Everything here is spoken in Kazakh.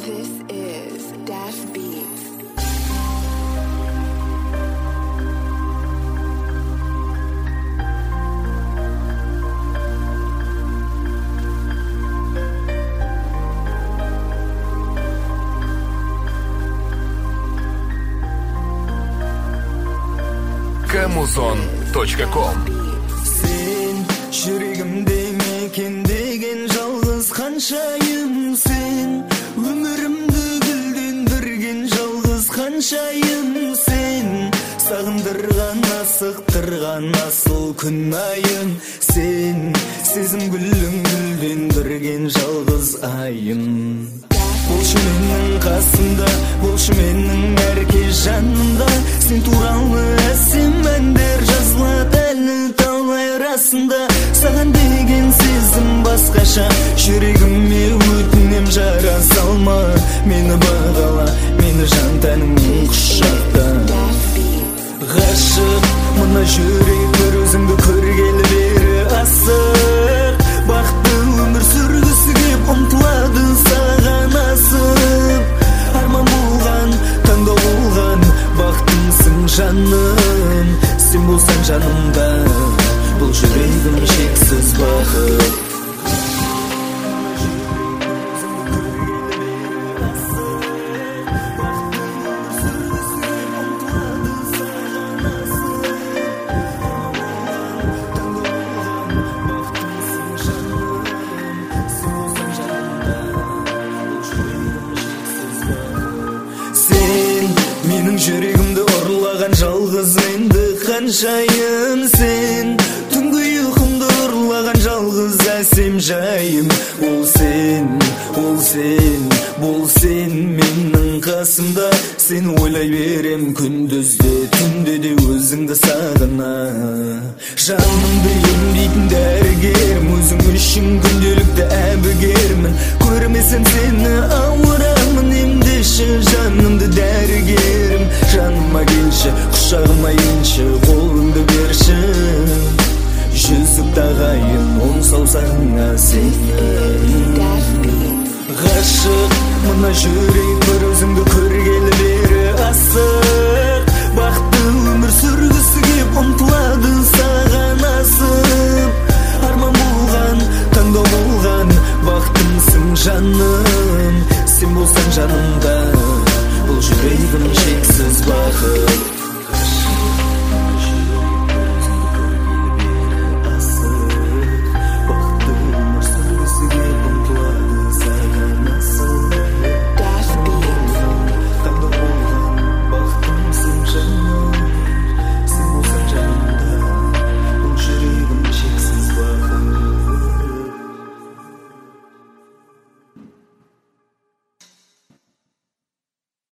This is Dash Beats. Kamuzon.com. Sen жүрегімде мекендеген жалғыз қаншайым сен, өмірімді гүлдендірген жалғыз қаншайым сен, сағындырған асықтырған асыл күн айым сен, сезім гүлін гүлдендірген жалғыз айым. Болшы менің қасымда, болшы менің әрке жанымда, сен туралы әсем әндер жазылады әлі талай расында. Саған деген сезім басқаша, жүрегіме өтінем жара салма, мені бағала, мені жан тәніңмен құшақта. Ғашық мына жүрек бір өзіңді көргелі бері асық, бақытты өмір сүргісі кеп ұмтылады саған асып. Арман болған, таңдау болған, бақытымсың жаным, сен болсаң жанымда, бұл жүрегім шексіз бақыт. Менің жүрегімді ұрлаған жалғыз енді қаншайым сен, түнгі ұйқымды ұрлаған жалғыз әсем жайым. Ол сен, ол сен, бол сен менің қасымда, сен ойлай берем күндізде, түнде де өзіңді сағына. Жанымды емдейтін дәрігерім, өзің үшін күнделікті әбігермін, көрмесем сені ауырамын, емдеші жанымды дәрігерім. Жаныма келші, құшағыма енші, қолыңды берші, жүзік тағайын он саусағыңа сенің. Ғашық мына жүрек бір өзіңді көргелі бері асық, бақытты өмір сүргісі кеп ұмтылады саған асып. Арман болған, таңдау болған, бақытымсың жаным, сен болсаң жанымда, бұл жүрегім шексіз бақыт.